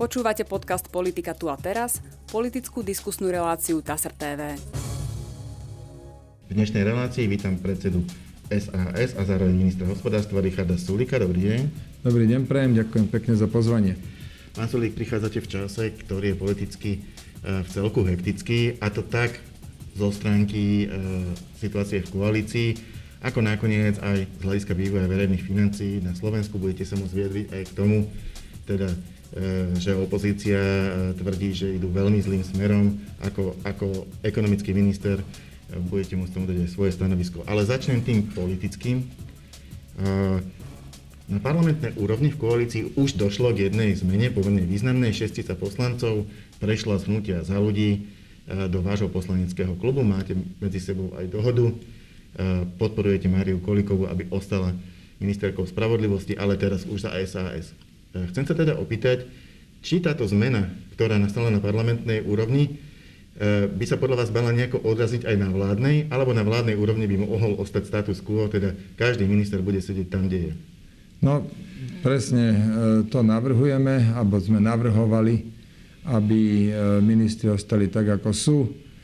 Počúvate podcast Politika tu a teraz, politickú diskusnú reláciu TASR TV. V dnešnej relácii vítam predsedu SAS a zároveň ministra hospodárstva Richarda Sulíka. Dobrý deň. Dobrý deň, prajem, ďakujem pekne za pozvanie. Pán Sulík, prichádzate v čase, ktorý je politicky v celku hektický, a to tak zo stránky situácie v koalícii, ako nakoniec aj z hľadiska vývoja verejných financií na Slovensku. Budete sa môcť vyjadriť aj k tomu, teda, že opozícia tvrdí, že idú veľmi zlým smerom. Ako ekonomický minister budete môcť tomu dať aj svoje stanovisko. Ale začnem tým politickým. Na parlamentnej úrovni v koalícii už došlo k jednej zmene, pomerne významnej. 6 poslancov prešla z Hnutia Za ľudí do vášho poslaneckého klubu. Máte medzi sebou aj dohodu. Podporujete Máriu Kolíkovú, aby ostala ministerkou spravodlivosti, ale teraz už za SAS. Chcem sa teda opýtať, či táto zmena, ktorá nastala na parlamentnej úrovni, by sa podľa vás mala nejako odraziť aj na vládnej, alebo na vládnej úrovni by mohol ostať status quo, teda každý minister bude sedieť tam, kde je? No, presne to navrhujeme, alebo sme navrhovali, aby ministri ostali tak, ako sú.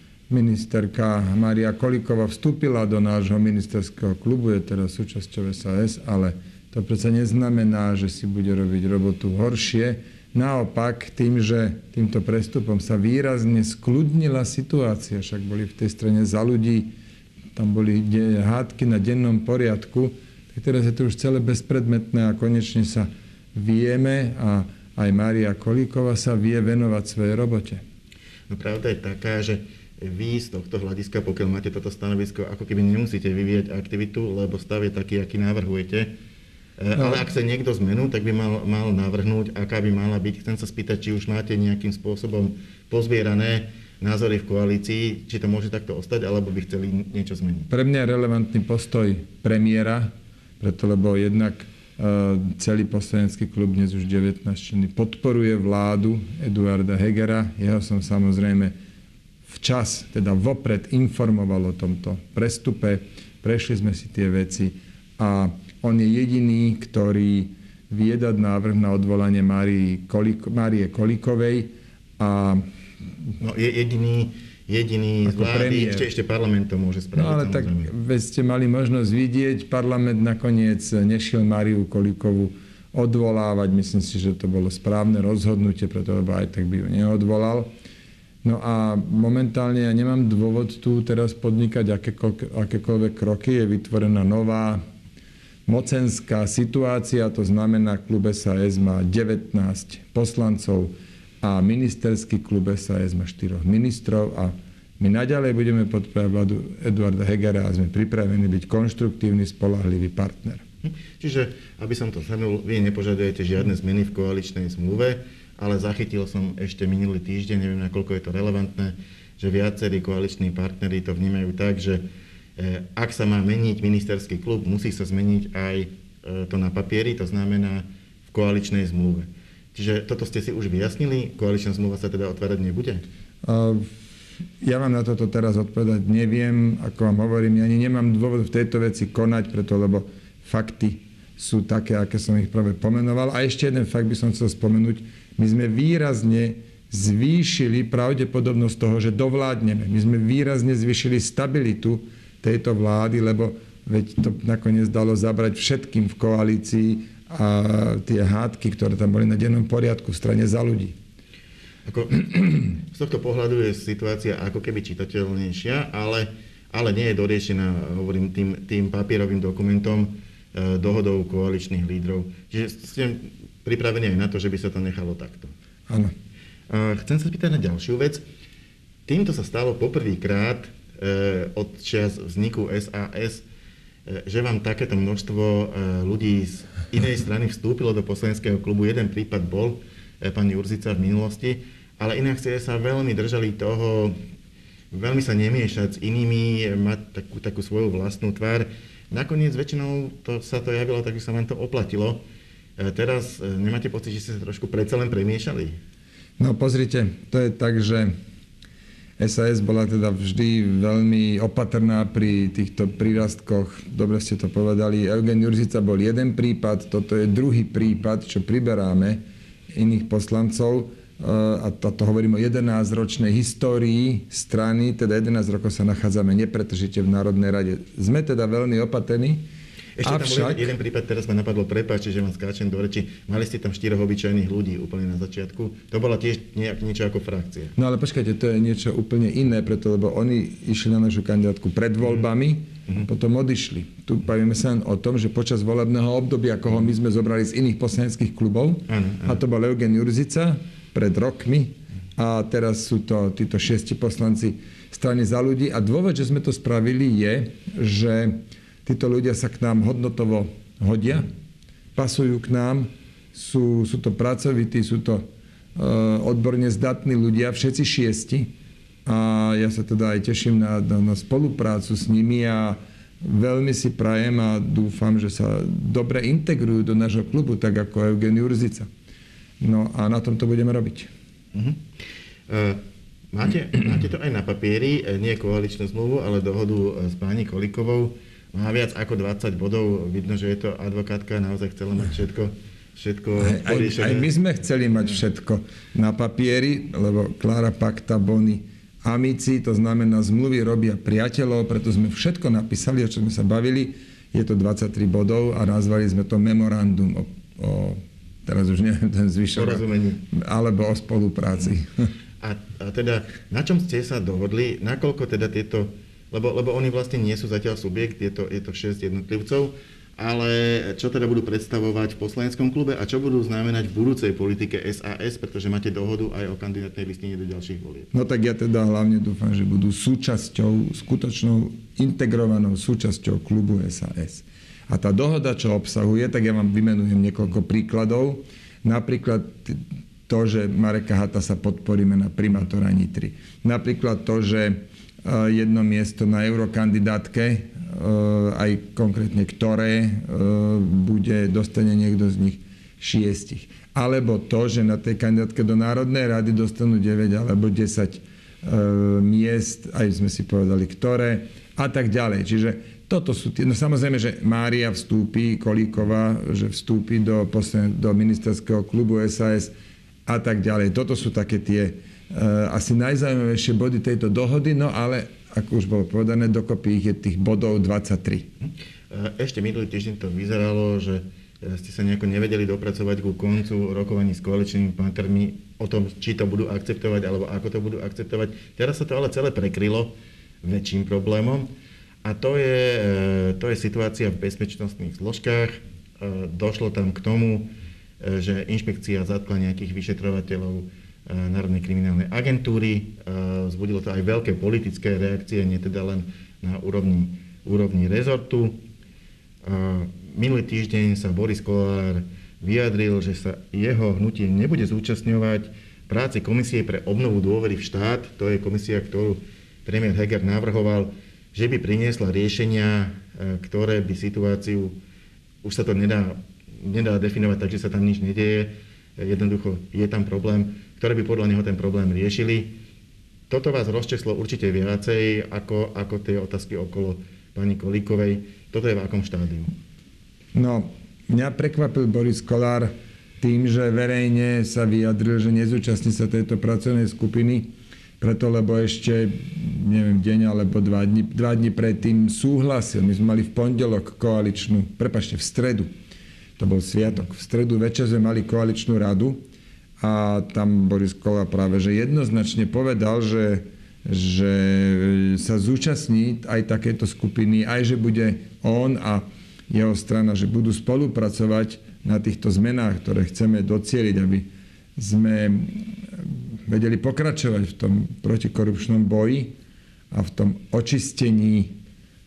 Ministerka Mária Kolíková vstúpila do nášho ministerského klubu, je teraz súčasťou SAS, ale to predsa neznamená, že si bude robiť robotu horšie. Naopak, tým, že týmto prestupom sa výrazne skľudnila situácia, však boli v tej strane Za ľudí, tam boli hádky na dennom poriadku, tak teraz je to už celé bezpredmetné a konečne sa vieme a aj Mária Kolíková sa vie venovať svojej robote. No pravda je taká, že vy z tohto hľadiska, pokiaľ máte toto stanovisko, ako keby nemusíte vyvíjať aktivitu, lebo stav je taký, aký navrhujete. No. Ale ak sa niekto zmenu, tak by mal navrhnúť, aká by mala byť. Chcem sa spýtať, či už máte nejakým spôsobom pozbierané názory v koalícii, či to môže takto ostať, alebo by chceli niečo zmeniť. Pre mňa je relevantný postoj premiéra, preto lebo jednak celý poslanecký klub, dnes už 19 členný, podporuje vládu Eduarda Hegera. Jeho som samozrejme včas, teda vopred informoval o tomto prestupe. Prešli sme si tie veci a on je jediný, ktorý vie dať návrh na odvolanie Márie Kolíkovej a... No je jediný z vlády, ešte parlament to môže spraviť. No ale tak veď ste mali možnosť vidieť, parlament nakoniec nešiel Máriu Kolíkovú odvolávať. Myslím si, že to bolo správne rozhodnutie, pretože aj tak by ju neodvolal. No a momentálne ja nemám dôvod tu teraz podnikať akékoľvek kroky. Je vytvorená nová mocenská situácia, to znamená, klub SAS má 19 poslancov a ministerský klub SAS má 4 ministrov a my naďalej budeme podporovať vládu Eduarda Hegera a sme pripravení byť konštruktívny, spoľahlivý partner. Čiže, aby som to zhrnul, vy nepožadujete žiadne zmeny v koaličnej zmluve, ale zachytil som ešte minulý týždeň, neviem, nakoľko je to relevantné, že viacerí koaliční partneri to vnímajú tak, že ak sa má meniť ministerský klub, musí sa zmeniť aj to na papieri, to znamená v koaličnej zmluve. Čiže toto ste si už vyjasnili? Koaličná zmluva sa teda otvárať nebude? Ja vám na toto teraz odpovedať neviem. Ako vám hovorím, ja ani nemám dôvod v tejto veci konať, preto lebo fakty sú také, aké som ich práve pomenoval. A ešte jeden fakt by som chcel spomenúť. My sme výrazne zvýšili pravdepodobnosť toho, že dovládneme. My sme výrazne zvýšili stabilitu tejto vlády, lebo veď to nakoniec dalo zabrať všetkým v koalícii a tie hádky, ktoré tam boli na dennom poriadku v strane Za ľudí. Z tohto pohľadu je situácia ako keby čitateľnejšia, ale nie je doriešená, hovorím, tým papierovým dokumentom, dohodou koaličných lídrov. Čiže ste pripravení aj na to, že by sa to nechalo takto. Áno. Chcem sa spýtať na ďalšiu vec. Týmto sa stalo poprvýkrát od čias vzniku SAS, že vám takéto množstvo ľudí z inej strany vstúpilo do poslaneckého klubu. Jeden prípad bol pán Jurzica v minulosti, ale inak ste sa veľmi držali toho, veľmi sa nemiešať s inými, mať takú svoju vlastnú tvár. Nakoniec väčšinou sa to javilo tak, že sa vám to oplatilo. Teraz nemáte pocit, že ste sa trošku predsa len premiešali? No pozrite, to je tak, že SAS bola teda vždy veľmi opatrná pri týchto prírastkoch. Dobre ste to povedali. Eugen Jurzica bol jeden prípad, toto je druhý prípad, čo priberáme. iných poslancov, a to hovorím o 11-ročnej histórii strany, teda 11 rokov sa nachádzame nepretržite v Národnej rade. Sme teda veľmi opatrní. Ešte tam bol jeden prípad, teraz ma napadlo, prepáčte, že vám skáčem do reči. Mali ste tam 4 obyčajných ľudí úplne na začiatku. To bola tiež niečo ako frakcia. No ale počkajte, to je niečo úplne iné, preto, lebo oni išli na našu kandidátku pred voľbami, potom odišli. Tu bavíme sa o tom, že počas volebného obdobia, koho my sme zobrali z iných poslaneckých klubov, a to bol Eugen Jurzica pred rokmi, a teraz sú to títo 6 poslanci strany Za ľudí. A dôvod, že sme to spravili, je, že títo ľudia sa k nám hodnotovo hodia, pasujú k nám, sú to pracovití, sú to odborne zdatní ľudia, všetci 6. A ja sa teda aj teším na spoluprácu s nimi a veľmi si prajem a dúfam, že sa dobre integrujú do nášho klubu, tak ako Eugen Jurzica. No a na tom to budeme robiť. Máte to aj na papieri, nie koaličnú zmluvu, ale dohodu s pani Kolíkovou. Má viac ako 20 bodov, vidno, že je to advokátka, naozaj chcela mať všetko poriešené. Aj my sme chceli mať všetko na papieri, lebo Clara Pacta Boni Amici, to znamená zmluvy robia priateľov, preto sme všetko napísali, o čom sme sa bavili. Je to 23 bodov a nazvali sme to memorandum o teraz už neviem ten zvyšok, alebo o spolupráci. A teda, na čom ste sa dohodli, nakoľko teda tieto, lebo oni vlastne nie sú zatiaľ subjekt, je to 6 jednotlivcov, ale čo teda budú predstavovať v poslaneckom klube a čo budú znamenať v budúcej politike SAS, pretože máte dohodu aj o kandidátnej listine do ďalších volieb. No tak ja teda hlavne dúfam, že budú skutočnou integrovanou súčasťou klubu SAS. A tá dohoda, čo obsahuje, tak ja vám vymenujem niekoľko príkladov. Napríklad to, že Mareka Hatasa podporíme na primátora Nitry. Napríklad to, že jedno miesto na eurokandidátke, aj konkrétne ktoré, dostane niekto z nich 6. Alebo to, že na tej kandidátke do Národnej rady dostanú 9 alebo 10 miest, aj sme si povedali ktoré, a tak ďalej. Čiže toto sú tie, no samozrejme, že Mária vstúpi, Kolíková, že vstúpi do ministerského klubu SAS a tak ďalej. Toto sú také tie asi najzaujímavejšie body tejto dohody, no ale, ako už bolo povedané, dokopy ich je tých bodov 23. Ešte minulý týždeň to vyzeralo, že ste sa nejako nevedeli dopracovať ku koncu rokovaní s koaličnými partnermi o tom, či to budú akceptovať, alebo ako to budú akceptovať. Teraz sa to ale celé prekrylo väčším problémom. A to je situácia v bezpečnostných zložkách. Došlo tam k tomu, že inšpekcia zatkla nejakých vyšetrovateľov Národnej kriminálnej agentúry. Vzbudilo to aj veľké politické reakcie, nie teda len na úrovni rezortu. Minulý týždeň sa Boris Kollár vyjadril, že sa jeho hnutie nebude zúčastňovať práce Komisie pre obnovu dôvery v štát. To je komisia, ktorú premiér Heger navrhoval, že by priniesla riešenia, ktoré by situáciu, už sa to nedá definovať tak, že sa tam nič nedieje, jednoducho je tam problém, ktoré by podľa neho ten problém riešili. Toto vás rozčeslo určite viacej ako tie otázky okolo pani Kolíkovej. Toto je v akom štádiu? No, mňa prekvapil Boris Kollár tým, že verejne sa vyjadril, že nezúčastní sa tejto pracovnej skupiny, preto, lebo ešte, neviem, deň alebo 2 dní predtým súhlasil. My sme mali v pondelok v stredu, to bol sviatok, v stredu večer sme mali koaličnú radu a tam Boris Kollár práve že jednoznačne povedal, že sa zúčastní aj takéto skupiny, aj že bude on a jeho strana, že budú spolupracovať na týchto zmenách, ktoré chceme docieliť, aby sme vedeli pokračovať v tom protikorupčnom boji a v tom očistení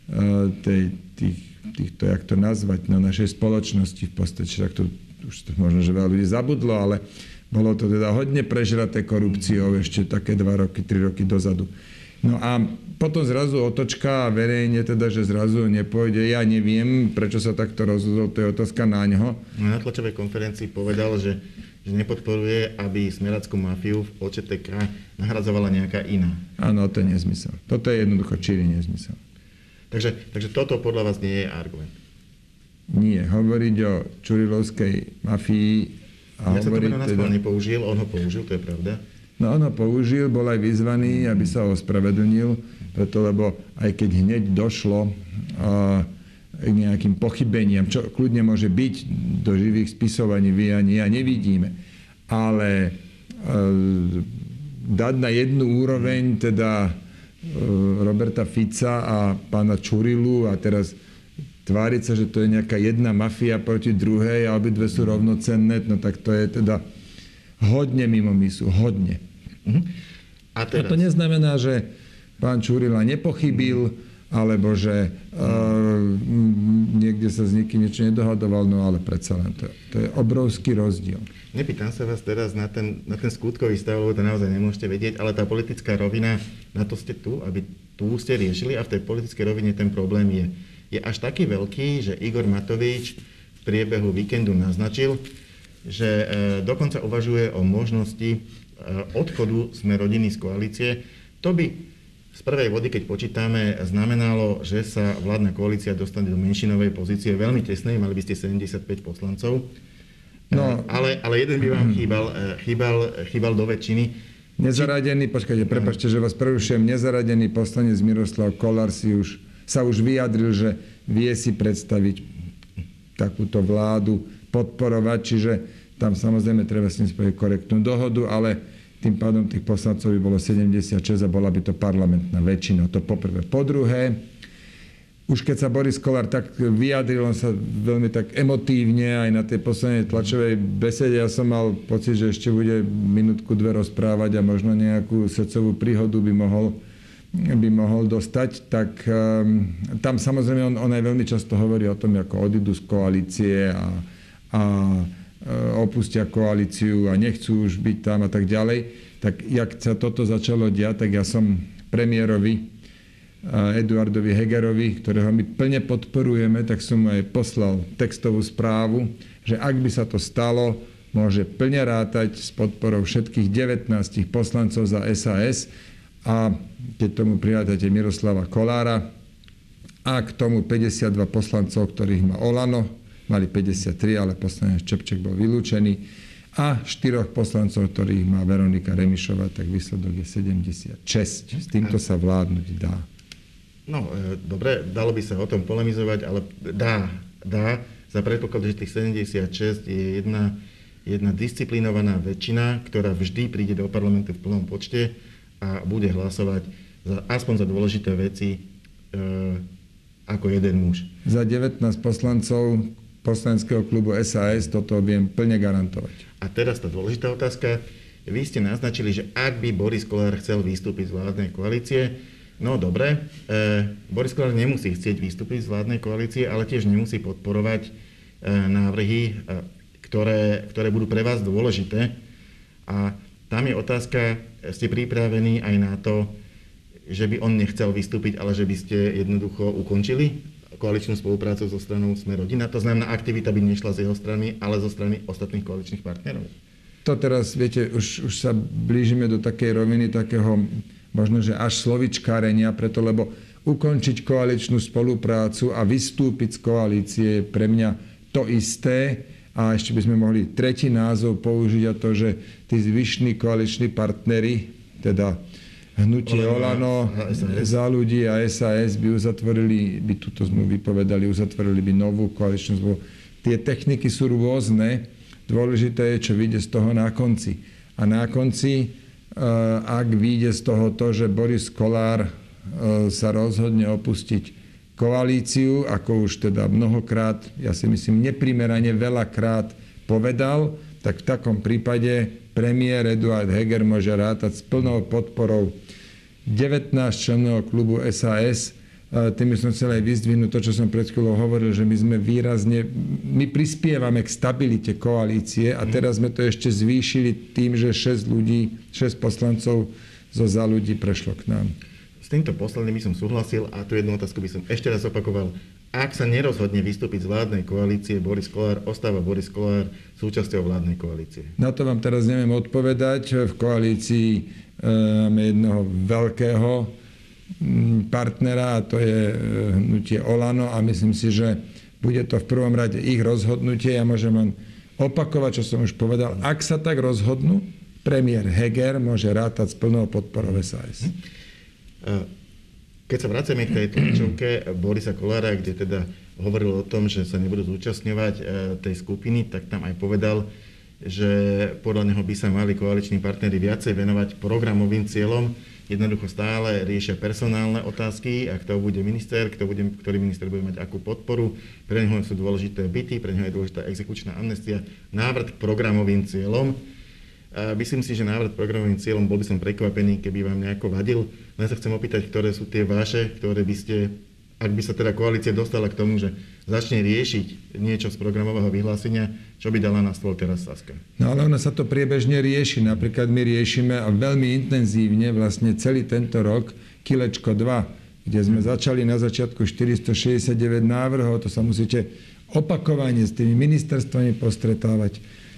týchto, jak to nazvať, na našej spoločnosti v podstate, tak to už to možno, že veľa ľudí zabudlo, ale bolo to teda hodne prežraté korupciou ešte také 2 roky, 3 roky dozadu. No a potom zrazu otočka a verejne teda, že zrazu nepôjde. Ja neviem, prečo sa takto rozhodol, to je otázka na ňo. Na tlačovej konferencii povedal, že nepodporuje, aby smeráckú mafiu v OČTK nahradzovala nejaká iná. Áno, to je nezmysel. Toto je jednoducho čirý nezmysel. Takže toto podľa vás nie je argument? Nie. Hovoriť o čurilovskej mafii Ja som to meno nepoužil, on ho použil, to je pravda. No on ho použil, bol aj vyzvaný, aby sa ospravedlnil, preto lebo aj keď hneď došlo k nejakým pochybeniam, čo kľudne môže byť, do živých spisov ani vy, ani ja nevidíme, ale dať na jednu úroveň teda Roberta Fica a pána Čurilu a teraz tváriť sa, že to je nejaká jedna mafia proti druhej a obidve sú rovnocenné, no tak to je teda hodne mimo mysu, hodne. A to neznamená, že pán Čurila nepochybil, alebo že niekde sa s nikým niečo nedohadoval, no ale predsa len to je obrovský rozdiel. Nepýtam sa vás teraz na ten skutkový stav, lebo to naozaj nemôžete vedieť, ale tá politická rovina, na to ste tu, aby tu ste riešili a v tej politickej rovine ten problém je až taký veľký, že Igor Matovič v priebehu víkendu naznačil, že dokonca uvažuje o možnosti odchodu Sme rodiny z koalície. To by z prvej vody, keď počítame, znamenalo, že sa vládna koalícia dostane do menšinovej pozície, veľmi tesnej, mali by ste 75 poslancov. No, ale jeden by vám chýbal do väčšiny. Nezaradený, prepáčte, že vás prerušujem, nezaradený poslanec Miroslav Kollár sa už vyjadril, že vie si predstaviť takúto vládu podporovať, čiže tam samozrejme treba s ním spojiť korektnú dohodu, ale tým pádom tých poslancov by bolo 76 a bola by to parlamentná väčšina. To poprvé. Po druhé, už keď sa Boris Kollár tak vyjadril, on sa veľmi tak emotívne aj na tej poslednej tlačovej besede, ja som mal pocit, že ešte bude minútku, dve rozprávať a možno nejakú srdcovú príhodu by mohol dostať, tak tam samozrejme on aj veľmi často hovorí o tom, ako odídu z koalície a opustia koalíciu a nechcú už byť tam a tak ďalej. Tak jak sa toto začalo diať, tak ja som premiérovi Eduardovi Hegerovi, ktorého my plne podporujeme, tak som mu aj poslal textovú správu, že ak by sa to stalo, môže plne rátať s podporou všetkých 19 poslancov za SAS a keď tomu prirátate Miroslava Kollára a k tomu 52 poslancov, ktorých má Olano, mali 53, ale poslanec Čepček bol vylúčený a 4 poslancov, ktorých má Veronika Remišová, tak výsledok je 76. S týmto sa vládnuť dá. No, dobre, dalo by sa o tom polemizovať, ale dá. Za predpoklad, že tých 76 je jedna disciplinovaná väčšina, ktorá vždy príde do parlamentu v plnom počte a bude hlasovať aspoň za dôležité veci ako jeden muž. Za 19 poslancov poslaneckého klubu SAS toto viem plne garantovať. A teraz tá dôležitá otázka. Vy ste naznačili, že ak by Boris Kollár chcel vystúpiť z vládnej koalície, no dobre, Boris Kollár nemusí chcieť vystúpiť z vládnej koalície, ale tiež nemusí podporovať návrhy, ktoré budú pre vás dôležité. A tam je otázka, ste pripravení aj na to, že by on nechcel vystúpiť, ale že by ste jednoducho ukončili koaličnú spoluprácu so stranou Sme rodina? To znamená, aktivita by nešla z jeho strany, ale zo strany ostatných koaličných partnerov. To teraz, viete, už sa blížime do takej roviny, takého možno, že až slovičkárenia, preto lebo ukončiť koaličnú spoluprácu a vystúpiť z koalície je pre mňa to isté. A ešte by sme mohli tretí názov použiť a to, že tí zvyšní koaliční partneri, teda hnutie Olano, Za ľudí a SAS by uzatvorili, by túto zmluvu vypovedali, uzatvorili by novú koaličnú zmluvu. Tie techniky sú rôzne. Dôležité je, čo vyjde z toho na konci. A na konci, ak vyjde z toho to, že Boris Kollár sa rozhodne opustiť koalíciu, ako už teda mnohokrát, ja si myslím, neprimerane veľakrát povedal, tak v takom prípade premiér Eduard Heger môže rátať s plnou podporou 19 členov klubu SAS. Tým som chcel aj vyzdvihnúť to, čo som pred chvíľou hovoril, že my prispievame k stabilite koalície a teraz sme to ešte zvýšili tým, že 6 poslancov zo Za ľudí prešlo k nám. S týmto posledným by som súhlasil a tú jednu otázku by som ešte raz opakoval. Ak sa nerozhodne vystúpiť z vládnej koalície Boris Kollár, ostáva Boris Kollár súčasťou vládnej koalície? Na to vám teraz neviem odpovedať. V koalícii máme jednoho veľkého partnera a to je hnutie Olano a myslím si, že bude to v prvom rade ich rozhodnutie. Ja môžem len opakovať, čo som už povedal. Ak sa tak rozhodnú, premiér Heger môže rátať s plnou podporou SAS. Keď sa vraciame k tej tlačovke Borisa Kollára, kde teda hovoril o tom, že sa nebudú zúčastňovať tej skupiny, tak tam aj povedal, že podľa neho by sa mali koaliční partneri viacej venovať programovým cieľom. Jednoducho stále riešia personálne otázky a kto bude minister, ktorý minister bude mať akú podporu. Pre neho sú dôležité byty, pre neho je dôležitá exekučná amnestia. Návrat k programovým cieľom. Myslím si, že návrat programovým cieľom, bol by som prekvapený, keby vám nejako vadil. Len sa chcem opýtať, ktoré sú tie vaše, ktoré by ste, ak by sa teda koalícia dostala k tomu, že začne riešiť niečo z programového vyhlásenia, čo by dala na stôl teraz Saska? No ale ona sa to priebežne rieši. Napríklad my riešime a veľmi intenzívne vlastne celý tento rok Kilečko 2, kde sme začali na začiatku 469 návrhov, to sa musíte opakovane s tými ministerstvami postretávať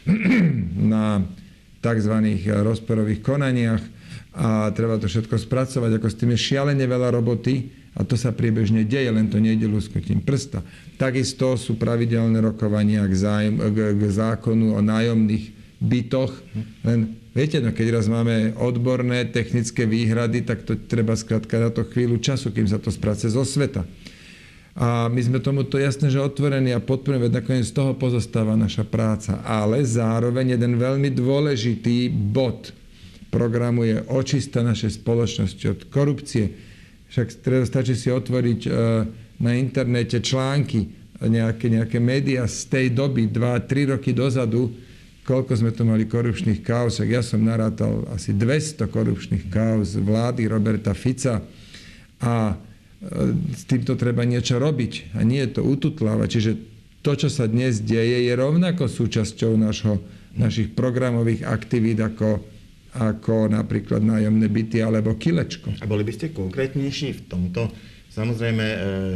na tzv. Rozporových konaniach a treba to všetko spracovať, ako s tým je šialene veľa roboty a to sa priebežne deje, len to nejde lusknutím prsta. Takisto sú pravidelné rokovania k zákonu o nájomných bytoch, len viete, no keď raz máme odborné technické výhrady, tak to treba skrátka na to chvíľu času, kým sa to spracuje zo sveta. A my sme tomuto jasne, že otvorení a podporujeme, veď nakoniec z toho pozostáva naša práca. Ale zároveň jeden veľmi dôležitý bod programu je očista našej spoločnosti od korupcie. Však stačí si otvoriť na internete články, nejaké médiá z tej doby, 2-3 roky dozadu, koľko sme tu mali korupčných káuz. Ja som narátal asi 200 korupčných káuz vlády Roberta Fica a s týmto treba niečo robiť a nie je to ututlávať. Čiže to, čo sa dnes deje, je rovnako súčasťou našich programových aktivít ako napríklad nájomné byty alebo Kilečko. A boli by ste konkrétnejší v tomto? Samozrejme,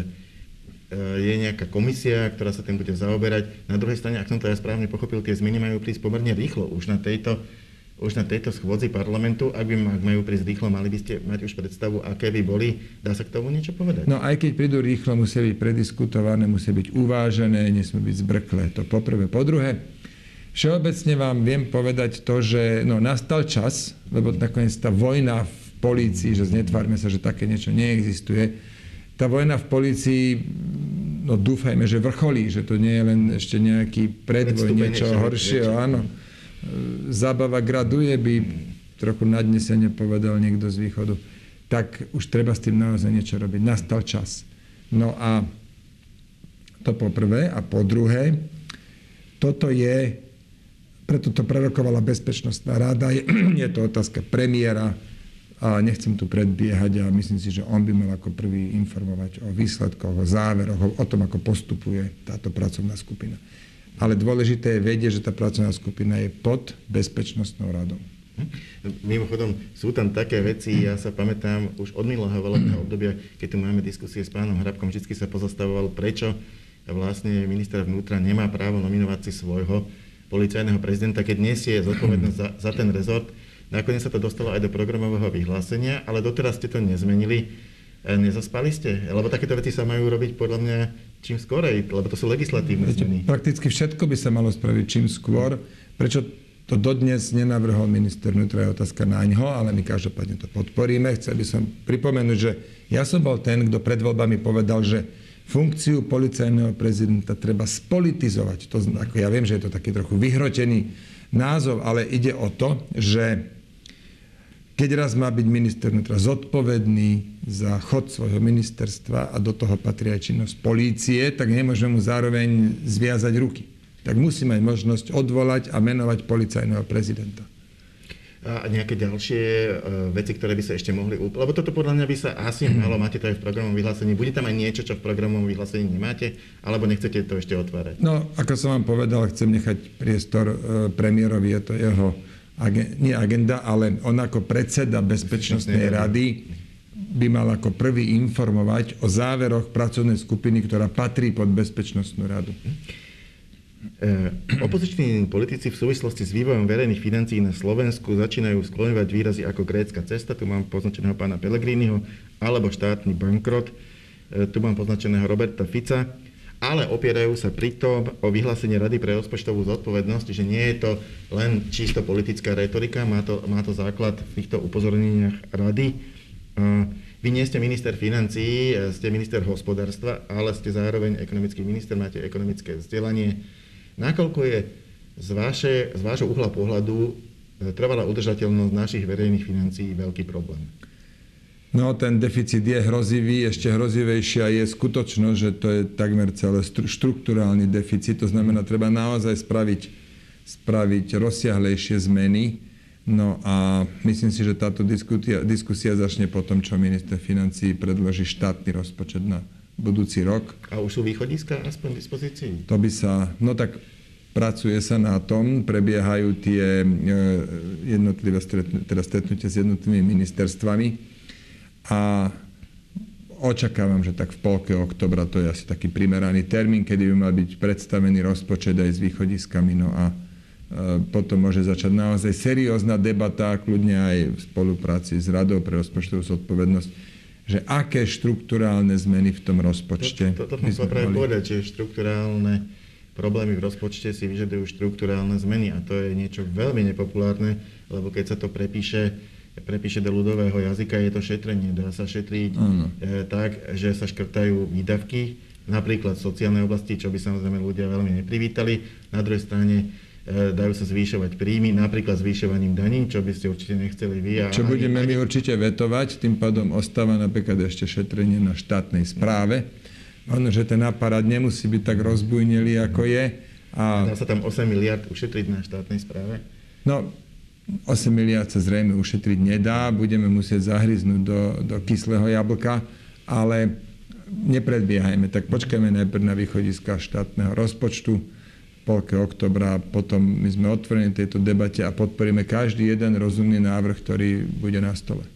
je nejaká komisia, ktorá sa tým bude zaoberať. Na druhej strane, ak som to ja správne pochopil, tie zmeny majú prísť pomerne rýchlo. Už na tejto schôdzi parlamentu, ak majú prísť rýchlo, mali by ste mať už predstavu, aké by boli. Dá sa k tomu niečo povedať? No aj keď prídu rýchlo, musia byť prediskutované, musia byť uvážené, nesmú byť zbrklé. To poprvé. Po druhé, všeobecne vám viem povedať to, že nastal čas, lebo nakoniec tá vojna v polícii, že netvárme sa, že také niečo neexistuje, tá vojna v polícii, dúfajme, že vrcholí, že to nie je len ešte nejaký predvoj, niečo horšieho, áno. Zábava graduje, by trochu nadnesene povedal niekto z východu, tak už treba s tým naozaj niečo robiť. Nastal čas. No a to po prvé. A po druhé, preto to prerokovala Bezpečnostná rada, je to otázka premiéra a nechcem tu predbiehať a myslím si, že on by mal ako prvý informovať o výsledkoch, o záveroch, o tom, ako postupuje táto pracovná skupina. Ale dôležité je vedieť, že tá pracovná skupina je pod Bezpečnostnou radou. Mimochodom, sú tam také veci, ja sa pamätám už od minulého volebného obdobia, keď tu máme diskusie s pánom Hrabkom, vždy sa pozastavoval, prečo vlastne minister vnútra nemá právo nominovať si svojho policajného prezidenta, keď nesie zodpovednosť za ten rezort. Nakoniec sa to dostalo aj do programového vyhlásenia, ale doteraz ste to nezmenili. Nezaspali ste? Lebo takéto veci sa majú robiť podľa mňa čím skorej, lebo to sú legislatívne zmeny. Prakticky všetko by sa malo spraviť čím skôr. Prečo to dodnes nenavrhol minister vnútra, je otázka naňho, ale my každopádne to podporíme. Chcel by som pripomenúť, že ja som bol ten, kto pred voľbami povedal, že funkciu policajného prezidenta treba spolitizovať. To, ako ja viem, že je to taký trochu vyhrotený názov, ale ide o to, že keď raz má byť minister vnútra zodpovedný za chod svojho ministerstva a do toho patrí aj činnosť polície, tak nemôžeme mu zároveň zviazať ruky. Tak musí mať možnosť odvolať a menovať policajného prezidenta. A nejaké ďalšie veci, ktoré by sa ešte mohli... Lebo toto podľa mňa by sa asi malo, máte to aj v programovom vyhlásení. Bude tam aj niečo, čo v programovom vyhlásení nemáte, alebo nechcete to ešte otvárať? No, ako som vám povedal, chcem nechať priestor premiérovi, je to jeho nie agenda, ale on ako predseda Bezpečnostnej rady by mal ako prvý informovať o záveroch pracovnej skupiny, ktorá patrí pod Bezpečnostnú radu. Opoziční politici v súvislosti s vývojom verejných financií na Slovensku začínajú skloňovať výrazy ako grécka cesta, tu mám poznačeného pána Pellegriniho, alebo štátny bankrot, tu mám poznačeného Roberta Fica. ale opierajú sa pritom o vyhlásenie Rady pre rozpočtovú zodpovednosť, že nie je to len čisto politická retorika, má to základ v týchto upozorneniach Rady. Vy nie ste minister financií, ste minister hospodárstva, ale ste zároveň ekonomický minister, máte ekonomické vzdelanie. Nakoľko je z vášho uhla pohľadu trvalá udržateľnosť našich verejných financií veľký problém? No, ten deficit je hrozivý, ešte hrozivejšia je skutočnosť, že to je takmer celé štrukturálny deficit, to znamená, treba naozaj spraviť rozsiahlejšie zmeny. No a myslím si, že táto diskusia začne po tom, čo minister financií predloží štátny rozpočet na budúci rok. A už sú východiska aspoň v dispozícii? To by sa, no tak pracuje sa na tom, prebiehajú tie jednotlivé stretnutia s jednotlivými ministerstvami. A očakávam, že tak v polke októbra, to je asi taký primeraný termín, kedy by mal byť predstavený rozpočet aj s východiskami. No a potom môže začať naozaj seriózna debata, kľudne aj v spolupráci s Radou pre rozpočtovú zodpovednosť, že aké štrukturálne zmeny v tom rozpočte. Toto som chcel práve povedať, že štrukturálne problémy v rozpočte si vyžadujú štrukturálne zmeny a to je niečo veľmi nepopulárne, lebo keď sa to prepíše do ľudového jazyka, je to šetrenie. Dá sa šetriť tak, že sa škrtajú výdavky, napríklad v sociálnej oblasti, čo by samozrejme ľudia veľmi neprivítali. Na druhej strane dajú sa zvýšovať príjmy, napríklad zvýšovaním daní, čo by ste určite nechceli vy. Čo budeme my určite vetovať, tým pádom ostáva napríklad ešte šetrenie na štátnej správe. Ono, že ten aparát nemusí byť tak rozbujnelý, ako je. Dá sa tam 8 miliard ušetriť na štátnej správe? No, 8 miliard sa zrejme ušetriť nedá, budeme musieť zahryznúť do kyslého jablka, ale nepredbiehajme, tak počkajme najprv na východiska štátneho rozpočtu v polke októbra, potom my sme otvorení tejto debate a podporíme každý jeden rozumný návrh, ktorý bude na stole.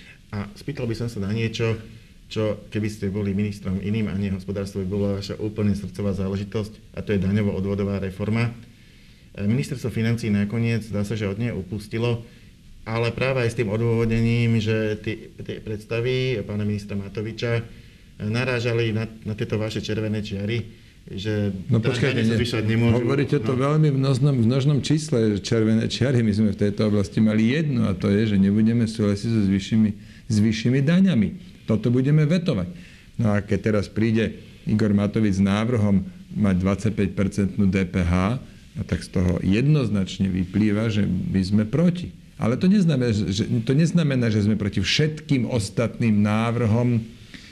A spýtal by som sa na niečo, čo keby ste boli ministrom iným a nie hospodárstvo, by bola vaša úplne srdcová záležitosť, a to je daňovo-odvodová reforma. Ministerstvo financií nakoniec, zdá sa, že od nej upustilo, ale práve aj s tým odôvodením, že tie predstavy pána ministra Matoviča narážali na tieto vaše červené čiary, že počkajte, sa zvyšovať nemôžu. Hovoríte to veľmi v množnom čísle, červené čiary. My sme v tejto oblasti mali jedno, a to je, že nebudeme súhlasiť so vyššími daňami. Toto budeme vetovať. No a keď teraz príde Igor Matovič s návrhom mať 25% DPH, a tak z toho jednoznačne vyplýva, že my sme proti. Ale to neznamená, že sme proti všetkým ostatným návrhom,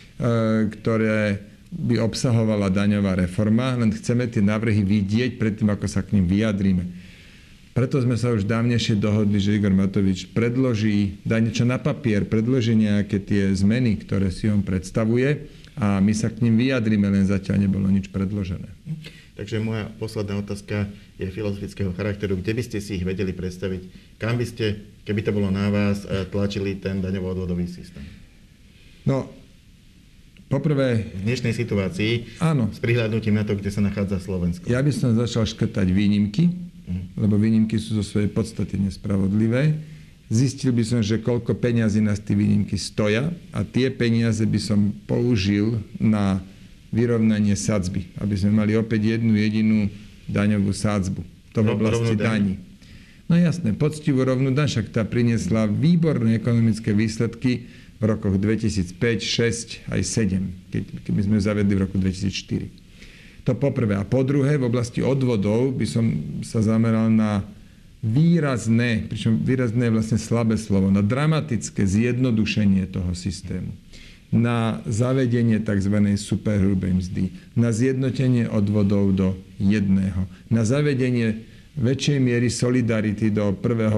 ktoré by obsahovala daňová reforma, len chceme tie návrhy vidieť predtým, ako sa k nim vyjadríme. Preto sme sa už dávnejšie dohodli, že Igor Matovič dá niečo na papier, predloží nejaké tie zmeny, ktoré si on predstavuje a my sa k nim vyjadríme, len zatiaľ nebolo nič predložené. Takže moja posledná otázka je filozofického charakteru. Kde by ste si ich vedeli predstaviť? Kam by ste, keby to bolo na vás, tlačili ten daňovo-odvodový systém? No, poprvé... V dnešnej situácii, áno, s prihľadnutím na to, kde sa nachádza Slovensko. Ja by som začal škrtať výnimky, lebo výnimky sú zo svojej podstaty nespravodlivé. Zistil by som, že koľko peňazí nás tie výnimky stoja a tie peniaze by som použil na vyrovnanie sadzby, aby sme mali opäť jednu jedinú daňovú sadzbu. To v oblasti daní. No jasné, poctivú rovnú daň, však tá priniesla výborné ekonomické výsledky v rokoch 2005, 2006 aj 2007, keď sme zavedli v roku 2004. To poprvé. A po druhé, v oblasti odvodov by som sa zameral na výrazné, pričom výrazné je vlastne slabé slovo, na dramatické zjednodušenie toho systému, na zavedenie tzv. Superhrubej mzdy, na zjednotenie odvodov do jedného, na zavedenie väčšej miery solidarity do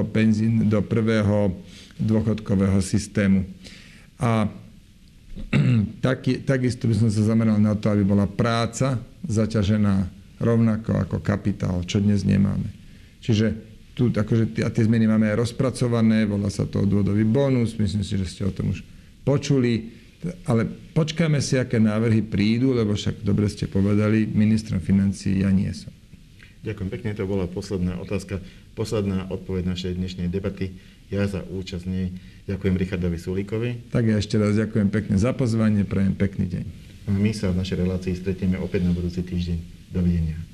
prvého dôchodkového systému. A takisto by som sa zameral na to, aby bola práca zaťažená rovnako ako kapitál, čo dnes nemáme. Čiže tu akože tie zmeny máme aj rozpracované, volá sa to odvodový bonus, myslím si, že ste o tom už počuli. Ale počkáme si, aké návrhy prídu, lebo však dobre ste povedali, ministrom financií ja nie som. Ďakujem pekne, to bola posledná otázka, posledná odpoveď našej dnešnej debaty. Ja za účasť nej ďakujem Richardovi Sulíkovi. Tak ja ešte raz ďakujem pekne za pozvanie, prajem pekný deň. A my sa v našej relácii stretieme opäť na budúci týždeň. Dovidenia.